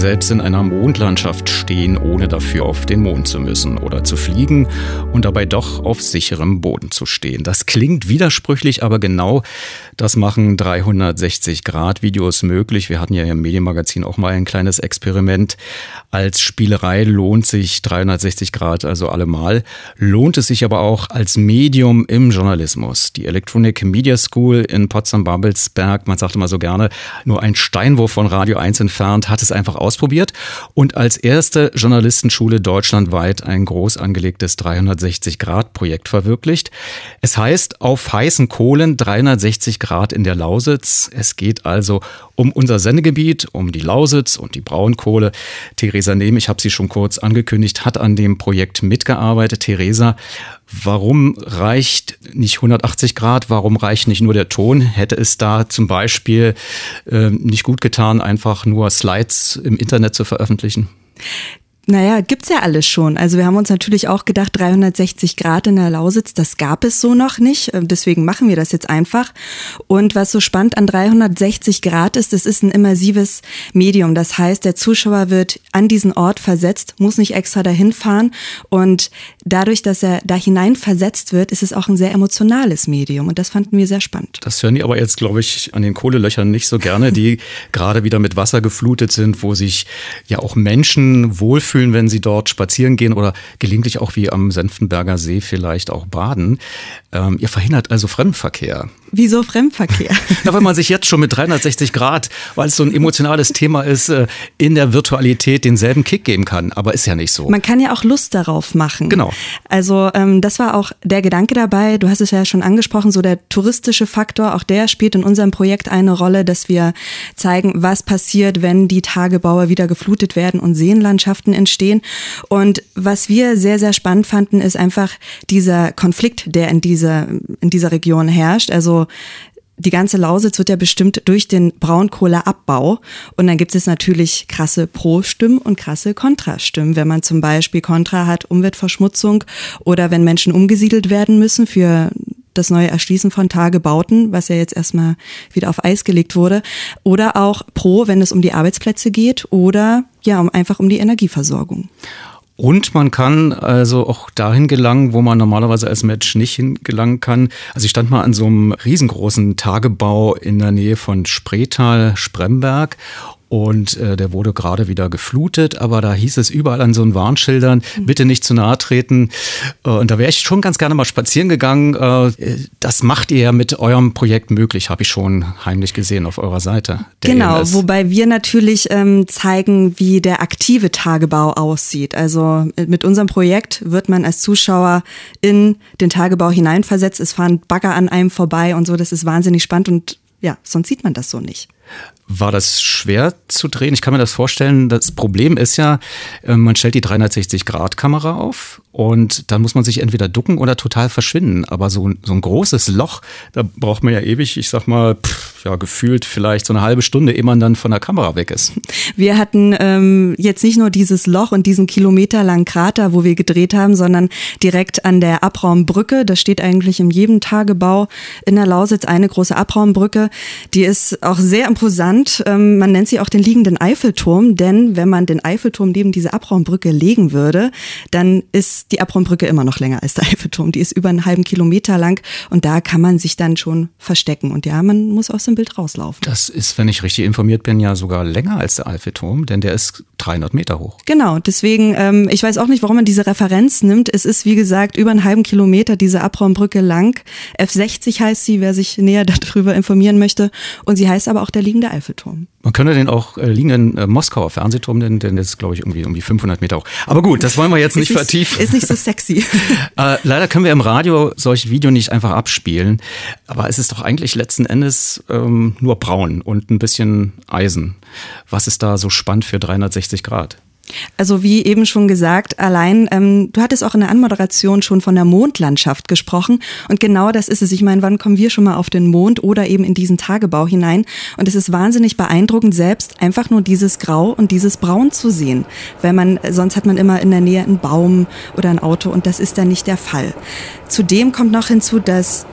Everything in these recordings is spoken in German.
selbst in einer Mondlandschaft stehen, ohne dafür auf den Mond zu müssen oder zu fliegen und dabei doch auf sicherem Boden zu stehen. Das klingt widersprüchlich, aber genau das machen 360-Grad-Videos möglich. Wir hatten ja im Medienmagazin auch mal ein kleines Experiment. Als Spielerei lohnt sich 360 Grad also allemal. Lohnt es sich aber auch als Medium im Journalismus. Die Electronic Media School in Potsdam-Babelsberg, man sagt immer so gerne, nur ein Steinwurf von Radio 1 entfernt, hat es einfach ausprobiert und als erste Journalistenschule deutschlandweit ein groß angelegtes 360-Grad-Projekt verwirklicht. Es heißt auf heißen Kohlen 360 Grad in der Lausitz. Es geht also um unser Sendegebiet, um die Lausitz und die Braunkohle. Theresa Nehm, ich habe sie schon kurz angekündigt, hat an dem Projekt mitgearbeitet. Theresa, warum reicht nicht 180 Grad? Warum reicht nicht nur der Ton? Hätte es da zum Beispiel nicht gut getan, einfach nur Slides im Internet zu veröffentlichen? Naja, gibt's ja alles schon. Also wir haben uns natürlich auch gedacht, 360 Grad in der Lausitz, das gab es so noch nicht. Deswegen machen wir das jetzt einfach. Und was so spannend an 360 Grad ist, es ist ein immersives Medium. Das heißt, der Zuschauer wird an diesen Ort versetzt, muss nicht extra dahin fahren. Und dadurch, dass er da hinein versetzt wird, ist es auch ein sehr emotionales Medium. Und das fanden wir sehr spannend. Das hören die aber jetzt, glaube ich, an den Kohlelöchern nicht so gerne, die gerade wieder mit Wasser geflutet sind, wo sich ja auch Menschen wohlfühlen, wenn sie dort spazieren gehen oder gelegentlich auch wie am Senftenberger See vielleicht auch baden. Ihr verhindert also Fremdenverkehr. Wieso Fremdenverkehr? Na, weil man sich jetzt schon mit 360 Grad, weil es so ein emotionales Thema ist, in der Virtualität denselben Kick geben kann. Aber ist ja nicht so. Man kann ja auch Lust darauf machen. Genau. Also das war auch der Gedanke dabei. Du hast es ja schon angesprochen, so der touristische Faktor, auch der spielt in unserem Projekt eine Rolle, dass wir zeigen, was passiert, wenn die Tagebaue wieder geflutet werden und Seenlandschaften entstehen. Und was wir sehr, sehr spannend fanden, ist einfach dieser Konflikt, der in dieser Region herrscht. Also die ganze Lausitz wird ja bestimmt durch den Braunkohleabbau und dann gibt es natürlich krasse Pro-Stimmen und krasse Kontrastimmen. Wenn man zum Beispiel Kontra hat, Umweltverschmutzung oder wenn Menschen umgesiedelt werden müssen für das neue Erschließen von Tagebauten, was ja jetzt erstmal wieder auf Eis gelegt wurde, oder auch Pro, wenn es um die Arbeitsplätze geht oder ja, einfach um die Energieversorgung. Und man kann also auch dahin gelangen, wo man normalerweise als Mensch nicht hingelangen kann. Also ich stand mal an so einem riesengroßen Tagebau in der Nähe von Spreetal, Spremberg. Und der wurde gerade wieder geflutet, aber da hieß es überall an so einen Warnschildern, bitte nicht zu nahe treten. Und da wäre ich schon ganz gerne mal spazieren gegangen. Das macht ihr ja mit eurem Projekt möglich, habe ich schon heimlich gesehen auf eurer Seite. Genau, wobei wir natürlich zeigen, wie der aktive Tagebau aussieht. Also mit unserem Projekt wird man als Zuschauer in den Tagebau hineinversetzt. Es fahren Bagger an einem vorbei und so, das ist wahnsinnig spannend und ja, sonst sieht man das so nicht. War das schwer zu drehen? Ich kann mir das vorstellen. Das Problem ist ja, man stellt die 360-Grad-Kamera auf und dann muss man sich entweder ducken oder total verschwinden. Aber so ein großes Loch, da braucht man ja ewig, ich sag mal, gefühlt vielleicht so eine halbe Stunde, ehe man dann von der Kamera weg ist. Wir hatten jetzt nicht nur dieses Loch und diesen kilometerlangen Krater, wo wir gedreht haben, sondern direkt an der Abraumbrücke. Das steht eigentlich in jedem Tagebau in der Lausitz, eine große Abraumbrücke. Die ist auch sehr imposant. Man nennt sie auch den liegenden Eiffelturm, denn wenn man den Eiffelturm neben diese Abraumbrücke legen würde, dann ist die Abraumbrücke immer noch länger als der Eiffelturm. Die ist über einen halben Kilometer lang und da kann man sich dann schon verstecken. Und ja, man muss aus dem Bild rauslaufen. Das ist, wenn ich richtig informiert bin, ja sogar länger als der Eiffelturm, denn der ist 300 Meter hoch. Genau, deswegen, ich weiß auch nicht, warum man diese Referenz nimmt. Es ist, wie gesagt, über einen halben Kilometer diese Abraumbrücke lang. F60 heißt sie, wer sich näher darüber informieren möchte. Und sie heißt aber auch der liegende Eiffelturm. Man könnte den auch liegenden Moskauer Fernsehturm nennen, denn der ist, glaube ich, irgendwie um die 500 Meter hoch. Aber gut, das wollen wir jetzt nicht vertiefen. Ist nicht so sexy. Leider können wir im Radio solche Video nicht einfach abspielen. Aber es ist doch eigentlich letzten Endes nur braun und ein bisschen Eisen. Was ist da so spannend für 360 Grad? Also wie eben schon gesagt, allein, du hattest auch in der Anmoderation schon von der Mondlandschaft gesprochen und genau das ist es. Ich meine, wann kommen wir schon mal auf den Mond oder eben in diesen Tagebau hinein? Und es ist wahnsinnig beeindruckend, selbst einfach nur dieses Grau und dieses Braun zu sehen. Weil sonst hat man immer in der Nähe einen Baum oder ein Auto und das ist dann nicht der Fall. Zudem kommt noch hinzu, dass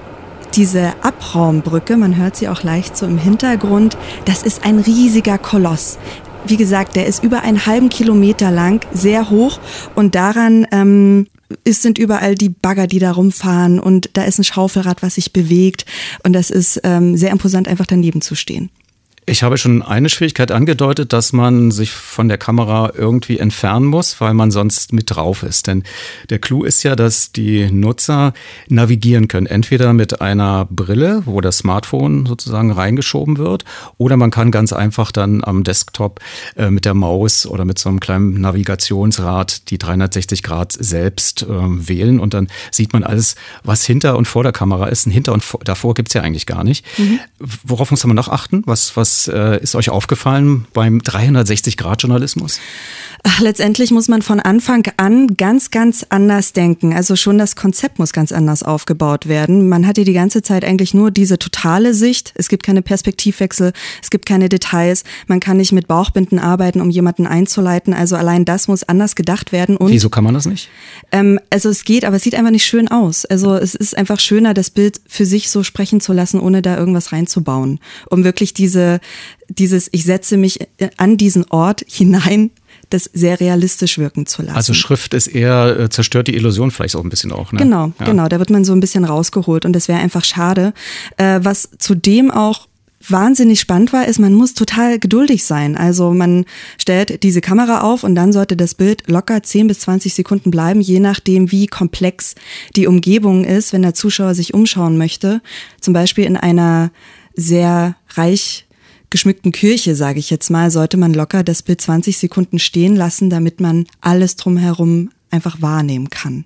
diese Abraumbrücke, man hört sie auch leicht so im Hintergrund, das ist ein riesiger Koloss. wie gesagt, der ist über einen halben Kilometer lang, sehr hoch und daran sind überall die Bagger, die da rumfahren und da ist ein Schaufelrad, was sich bewegt und das ist sehr imposant, einfach daneben zu stehen. Ich habe schon eine Schwierigkeit angedeutet, dass man sich von der Kamera irgendwie entfernen muss, weil man sonst mit drauf ist. Denn der Clou ist ja, dass die Nutzer navigieren können. Entweder mit einer Brille, wo das Smartphone sozusagen reingeschoben wird, oder man kann ganz einfach dann am Desktop mit der Maus oder mit so einem kleinen Navigationsrad die 360 Grad selbst wählen. Und dann sieht man alles, was hinter und vor der Kamera ist. Ein Hinter und davor gibt's ja eigentlich gar nicht. Mhm. Worauf muss man noch achten? Was ist euch aufgefallen beim 360-Grad-Journalismus? Letztendlich muss man von Anfang an ganz, ganz anders denken. Also schon das Konzept muss ganz anders aufgebaut werden. Man hat hier die ganze Zeit eigentlich nur diese totale Sicht. Es gibt keine Perspektivwechsel, es gibt keine Details. Man kann nicht mit Bauchbinden arbeiten, um jemanden einzuleiten. Also allein das muss anders gedacht werden. Und wieso kann man das nicht? Also es geht, aber es sieht einfach nicht schön aus. Also es ist einfach schöner, das Bild für sich so sprechen zu lassen, ohne da irgendwas reinzubauen. Um wirklich dieses, ich setze mich an diesen Ort hinein, das sehr realistisch wirken zu lassen. Also Schrift ist eher, zerstört die Illusion vielleicht auch ein bisschen auch, ne? Genau, ja. Genau, da wird man so ein bisschen rausgeholt und das wäre einfach schade. Was zudem auch wahnsinnig spannend war, ist, man muss total geduldig sein. Also man stellt diese Kamera auf und dann sollte das Bild locker 10 bis 20 Sekunden bleiben, je nachdem, wie komplex die Umgebung ist, wenn der Zuschauer sich umschauen möchte. Zum Beispiel in einer sehr reich geschmückten Kirche, sage ich jetzt mal, sollte man locker das Bild 20 Sekunden stehen lassen, damit man alles drumherum einfach wahrnehmen kann.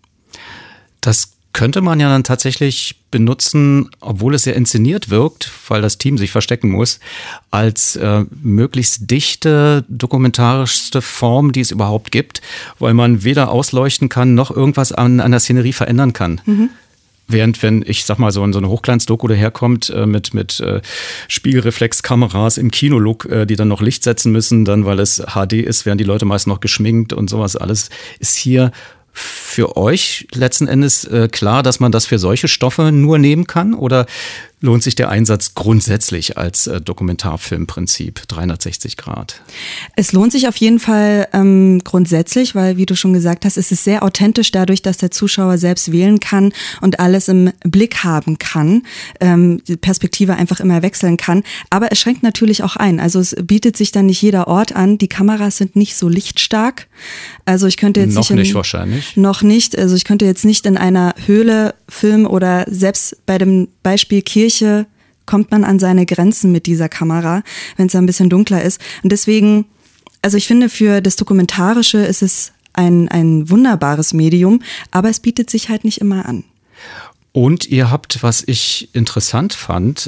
Das könnte man ja dann tatsächlich benutzen, obwohl es sehr inszeniert wirkt, weil das Team sich verstecken muss, als möglichst dichte, dokumentarischste Form, die es überhaupt gibt, weil man weder ausleuchten kann, noch irgendwas an der Szenerie verändern kann. Mhm. Während, wenn ich sag mal so eine Hochglanz-Doku daherkommt mit Spiegelreflexkameras im Kinolook, die dann noch Licht setzen müssen, dann weil es HD ist, werden die Leute meist noch geschminkt und sowas alles, ist hier für euch letzten Endes klar, dass man das für solche Stoffe nur nehmen kann? Oder lohnt sich der Einsatz grundsätzlich als Dokumentarfilmprinzip 360 Grad? Es lohnt sich auf jeden Fall grundsätzlich, weil, wie du schon gesagt hast, es ist sehr authentisch dadurch, dass der Zuschauer selbst wählen kann und alles im Blick haben kann, die Perspektive einfach immer wechseln kann. Aber es schränkt natürlich auch ein. Also es bietet sich dann nicht jeder Ort an. Die Kameras sind nicht so lichtstark. Also ich könnte jetzt nicht wahrscheinlich. Noch nicht. Also ich könnte jetzt nicht in einer Höhle filmen oder selbst bei dem Beispiel Kirche kommt man an seine Grenzen mit dieser Kamera, wenn es ein bisschen dunkler ist. Und deswegen, also ich finde, für das Dokumentarische ist es ein wunderbares Medium, aber es bietet sich halt nicht immer an. Und ihr habt, was ich interessant fand,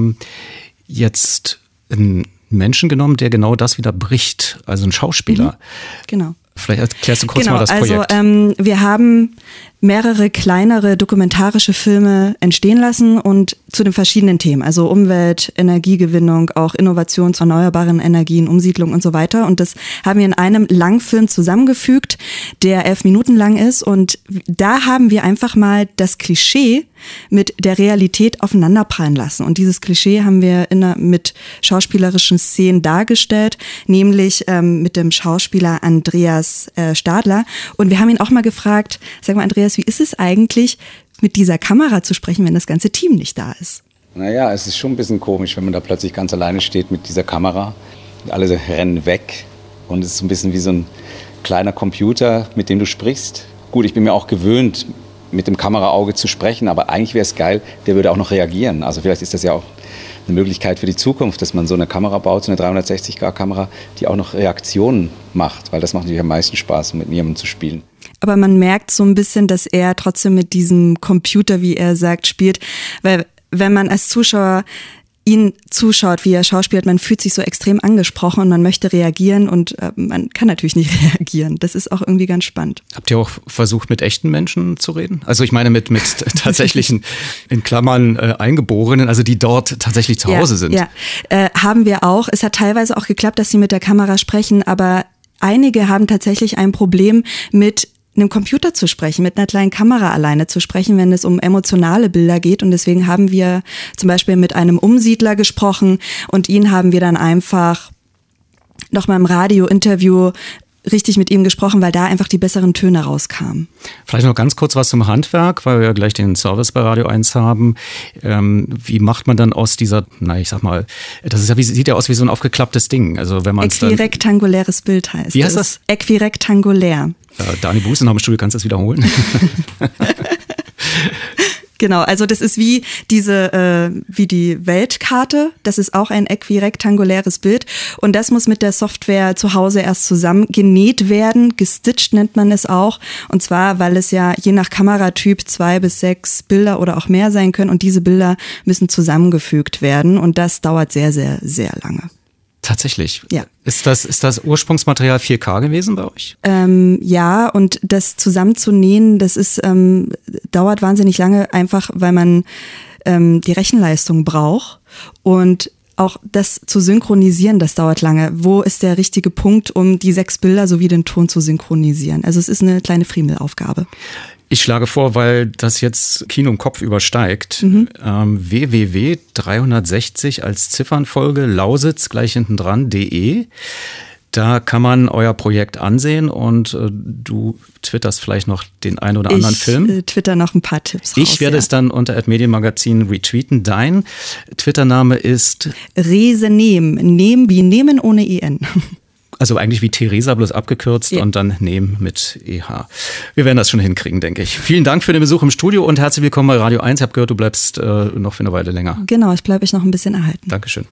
jetzt einen Menschen genommen, der genau das wieder bricht, also ein Schauspieler. Genau. Vielleicht erklärst du kurz mal das Projekt. Also wir haben mehrere kleinere dokumentarische Filme entstehen lassen und zu den verschiedenen Themen, also Umwelt, Energiegewinnung, auch Innovation zu erneuerbaren Energien, Umsiedlung und so weiter. Und das haben wir in einem Langfilm zusammengefügt, der 11 Minuten lang ist. Und da haben wir einfach mal das Klischee mit der Realität aufeinanderprallen lassen. Und dieses Klischee haben wir mit schauspielerischen Szenen dargestellt, nämlich mit dem Schauspieler Andreas Stadler. Und wir haben ihn auch mal gefragt, sag mal Andreas, wie ist es eigentlich, mit dieser Kamera zu sprechen, wenn das ganze Team nicht da ist? Naja, es ist schon ein bisschen komisch, wenn man da plötzlich ganz alleine steht mit dieser Kamera. Alle rennen weg und es ist ein bisschen wie so ein kleiner Computer, mit dem du sprichst. Gut, ich bin mir auch gewöhnt, mit dem Kameraauge zu sprechen, aber eigentlich wäre es geil, der würde auch noch reagieren. Also vielleicht ist das ja auch eine Möglichkeit für die Zukunft, dass man so eine Kamera baut, so eine 360-Grad-Kamera, die auch noch Reaktionen macht, weil das macht natürlich am meisten Spaß, mit jemandem zu spielen. Aber man merkt so ein bisschen, dass er trotzdem mit diesem Computer, wie er sagt, spielt, weil wenn man als Zuschauer ihn zuschaut, wie er schauspielt, man fühlt sich so extrem angesprochen und man möchte reagieren und man kann natürlich nicht reagieren. Das ist auch irgendwie ganz spannend. Habt ihr auch versucht, mit echten Menschen zu reden? Also ich meine mit tatsächlichen, in Klammern, Eingeborenen, also die dort tatsächlich zu Hause sind. Ja, haben wir auch. Es hat teilweise auch geklappt, dass sie mit der Kamera sprechen, aber einige haben tatsächlich ein Problem mit einem Computer zu sprechen, mit einer kleinen Kamera alleine zu sprechen, wenn es um emotionale Bilder geht. Und deswegen haben wir zum Beispiel mit einem Umsiedler gesprochen und ihn haben wir dann einfach nochmal im Radio-Interview richtig mit ihm gesprochen, weil da einfach die besseren Töne rauskamen. Vielleicht noch ganz kurz was zum Handwerk, weil wir ja gleich den Service bei Radio 1 haben. Wie macht man dann aus dieser, ich sag mal, das ist ja, sieht ja aus wie so ein aufgeklapptes Ding. Also wenn man Äquirektanguläres Bild heißt. Wie heißt das? Äquirektangulär. Dani Buß im Studio, kannst du das wiederholen? Genau, also das ist wie wie die Weltkarte. Das ist auch ein äquirektanguläres Bild. Und das muss mit der Software zu Hause erst zusammen genäht werden. Gestitcht nennt man es auch. Und zwar, weil es ja je nach Kameratyp 2 bis 6 Bilder oder auch mehr sein können. Und diese Bilder müssen zusammengefügt werden. Und das dauert sehr, sehr, sehr lange. Tatsächlich? Ja. Ist das Ursprungsmaterial 4K gewesen bei euch? Ja, und das zusammenzunähen, das dauert wahnsinnig lange, einfach weil man die Rechenleistung braucht. Und auch das zu synchronisieren, das dauert lange. Wo ist der richtige Punkt, um die 6 Bilder sowie den Ton zu synchronisieren? Also es ist eine kleine Friemelaufgabe. Ich schlage vor, weil das jetzt Kino im Kopf übersteigt, www 360 als Ziffernfolge Lausitz gleich hinten dran.de. Da kann man euer Projekt ansehen und du twitterst vielleicht noch den einen oder anderen Film. Ich twitter noch ein paar Tipps raus. Ich werde es dann unter @medienmagazin retweeten. Dein Twittername ist Resenehm. Nehm wie nehmen ohne EN. Also eigentlich wie Theresa, bloß abgekürzt und dann Nehm mit EH. Wir werden das schon hinkriegen, denke ich. Vielen Dank für den Besuch im Studio und herzlich willkommen bei Radio 1. Ich habe gehört, du bleibst noch für eine Weile länger. Genau, ich bleibe noch ein bisschen erhalten. Dankeschön.